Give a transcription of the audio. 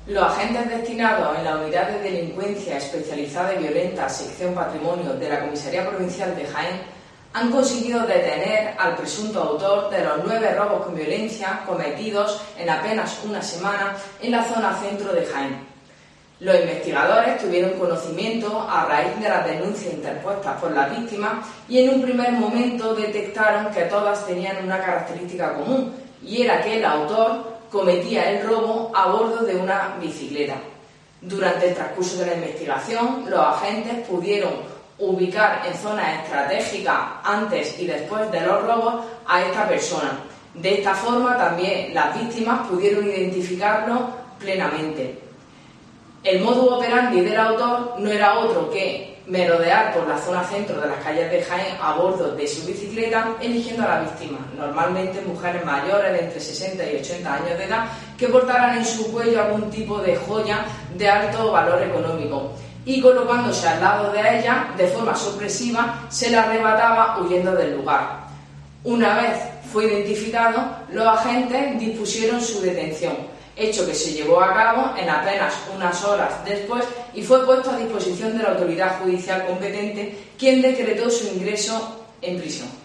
Los agentes destinados en la Unidad de Delincuencia Especializada y Violenta, sección Patrimonio de la Comisaría Provincial de Jaén, han conseguido detener al presunto autor de los 9 robos con violencia cometidos en apenas una semana en la zona centro de Jaén. Los investigadores tuvieron conocimiento a raíz de las denuncias interpuestas por las víctimas y en un primer momento detectaron que todas tenían una característica común, y era que el autor cometía el robo a bordo de una bicicleta. Durante el transcurso de la investigación, los agentes pudieron ubicar en zonas estratégicas antes y después de los robos a esta persona. De esta forma también las víctimas pudieron identificarlo plenamente. El modus operandi del autor no era otro que merodear por la zona centro de las calles de Jaén a bordo de su bicicleta, eligiendo a la víctima, normalmente mujeres mayores de entre 60 y 80 años de edad, que portaran en su cuello algún tipo de joya de alto valor económico, y colocándose al lado de ella, de forma sorpresiva, se la arrebataba huyendo del lugar. Una vez fue identificado, los agentes dispusieron su detención, hecho que se llevó a cabo en apenas unas horas después y fue puesto a disposición de la autoridad judicial competente, quien decretó su ingreso en prisión.